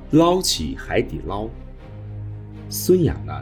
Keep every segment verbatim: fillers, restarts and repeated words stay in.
捞起海底捞。孙亚楠。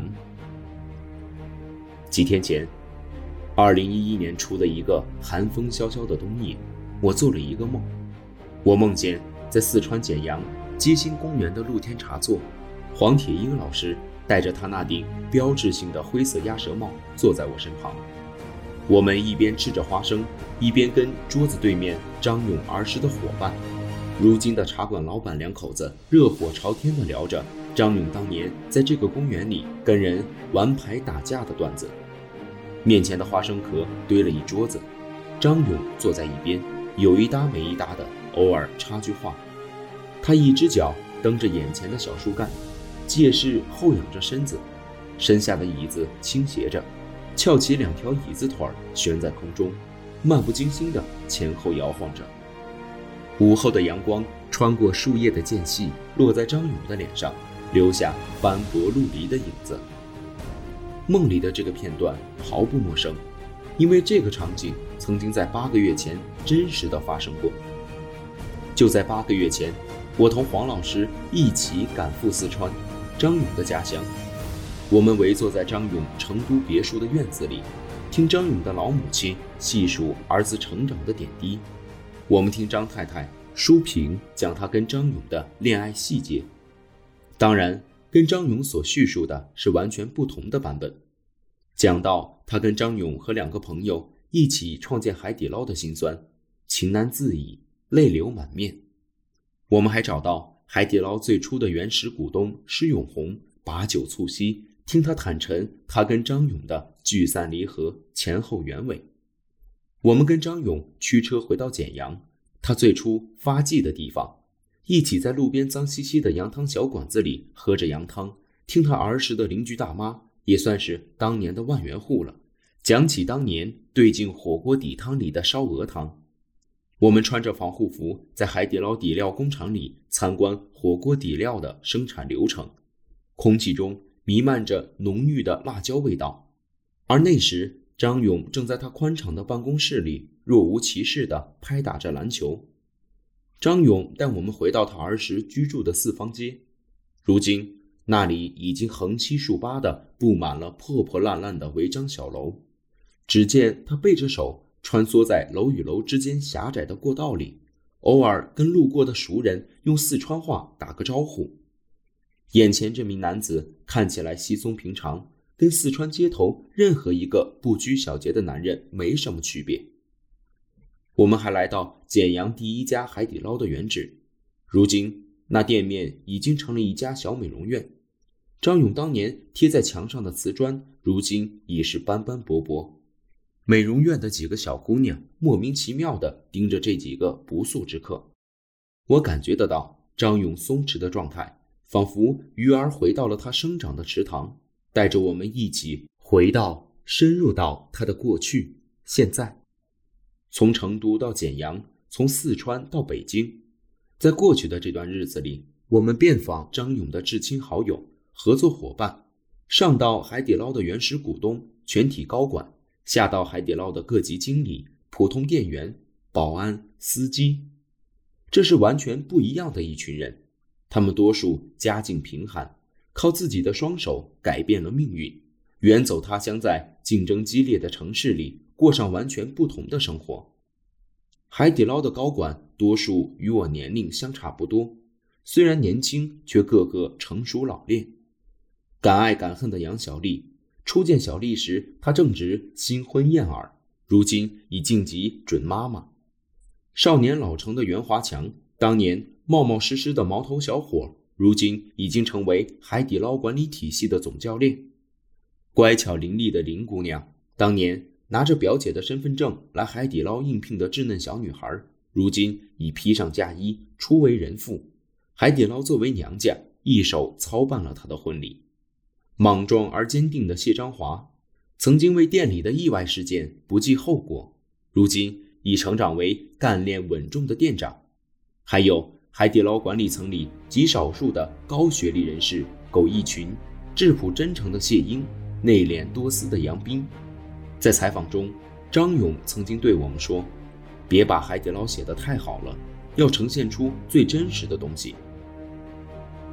几天前，二零一一年初的一个寒风萧萧的冬夜，我做了一个梦。我梦见在四川简阳街心公园的露天茶座，黄铁英老师戴着他那顶标志性的灰色鸭舌帽坐在我身旁。我们一边吃着花生，一边跟桌子对面张勇儿时的伙伴，如今的茶馆老板两口子热火朝天地聊着张勇当年在这个公园里跟人玩牌打架的段子。面前的花生壳堆了一桌子，张勇坐在一边，有一搭没一搭的偶尔插句话。他一只脚蹬着眼前的小树干，借势后仰着身子，身下的椅子倾斜着，翘起两条椅子腿悬在空中，漫不经心地前后摇晃着。午后的阳光穿过树叶的间隙，落在张勇的脸上，留下斑驳陆离的影子。梦里的这个片段毫不陌生，因为这个场景曾经在八个月前真实的发生过。就在八个月前，我同黄老师一起赶赴四川，张勇的家乡。我们围坐在张勇成都别墅的院子里，听张勇的老母亲细数儿子成长的点滴。我们听张太太书评讲她跟张勇的恋爱细节，当然跟张勇所叙述的是完全不同的版本。讲到他跟张勇和两个朋友一起创建海底捞的辛酸，情难自已，泪流满面。我们还找到海底捞最初的原始股东施永红，把酒促膝，听他坦陈他跟张勇的聚散离合前后原委。我们跟张勇驱车回到简阳，他最初发迹的地方，一起在路边脏兮兮的羊汤小馆子里喝着羊汤，听他儿时的邻居大妈，也算是当年的万元户了，讲起当年兑进火锅底汤里的烧鹅汤。我们穿着防护服在海底捞底料工厂里参观火锅底料的生产流程，空气中弥漫着浓郁的辣椒味道。而那时张勇正在他宽敞的办公室里若无其事地拍打着篮球。张勇带我们回到他儿时居住的四方街，如今那里已经横七竖八地布满了破破烂烂的违章小楼。只见他背着手穿梭在楼与楼之间狭窄的过道里，偶尔跟路过的熟人用四川话打个招呼。眼前这名男子看起来稀松平常，跟四川街头任何一个不拘小节的男人没什么区别。我们还来到简阳第一家海底捞的原址，如今那店面已经成了一家小美容院。张勇当年贴在墙上的瓷砖，如今已是斑斑驳驳。美容院的几个小姑娘莫名其妙地盯着这几个不速之客。我感觉得到张勇松弛的状态，仿佛鱼儿回到了他生长的池塘，带着我们一起回到深入到他的过去现在。从成都到简阳，从四川到北京，在过去的这段日子里，我们遍访张勇的至亲好友、合作伙伴，上到海底捞的原始股东、全体高管，下到海底捞的各级经理、普通店员、保安、司机。这是完全不一样的一群人，他们多数家境贫寒，靠自己的双手改变了命运，远走他乡，在竞争激烈的城市里过上完全不同的生活。海底捞的高管多数与我年龄相差不多，虽然年轻，却个个成熟老练。敢爱敢恨的杨小丽，初见小丽时，她正值新婚燕尔，如今已晋级准妈妈。少年老成的袁华强，当年冒冒失失的毛头小伙，如今已经成为海底捞管理体系的总教练。乖巧伶俐的林姑娘，当年拿着表姐的身份证来海底捞应聘的稚嫩小女孩，如今已披上嫁衣，初为人妇。海底捞作为娘家，一手操办了她的婚礼。莽撞而坚定的谢章华，曾经为店里的意外事件不计后果，如今已成长为干练稳重的店长。还有海底捞管理层里极少数的高学历人士苟一群，质朴真诚的谢英，内敛多思的杨斌。在采访中，张勇曾经对我们说，别把海底捞写得太好了，要呈现出最真实的东西。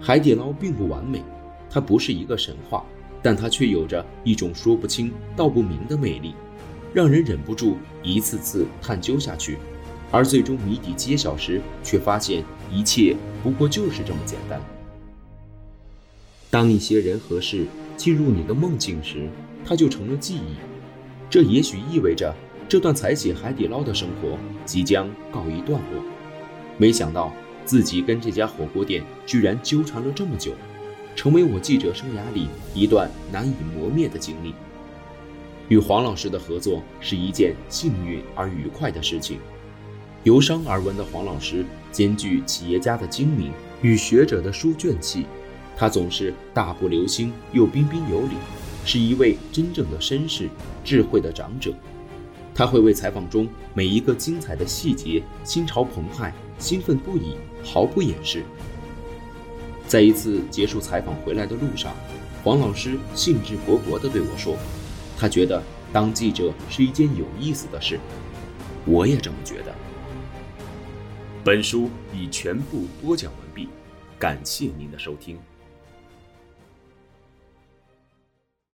海底捞并不完美，它不是一个神话，但它却有着一种说不清道不明的魅力，让人忍不住一次次探究下去，而最终谜底揭晓时，却发现一切不过就是这么简单。当一些人和事进入你的梦境时，它就成了记忆，这也许意味着这段采写海底捞的生活即将告一段落。没想到自己跟这家火锅店居然纠缠了这么久，成为我记者生涯里一段难以磨灭的经历。与黄老师的合作是一件幸运而愉快的事情。由商而闻的黄老师兼具企业家的精明与学者的书卷气，他总是大步流星又彬彬有礼，是一位真正的绅士，智慧的长者。他会为采访中每一个精彩的细节心潮澎湃，兴奋不已，毫不掩饰。在一次结束采访回来的路上，黄老师兴致勃勃地对我说，他觉得当记者是一件有意思的事。我也这么觉得。本书已全部播讲完毕，感谢您的收听。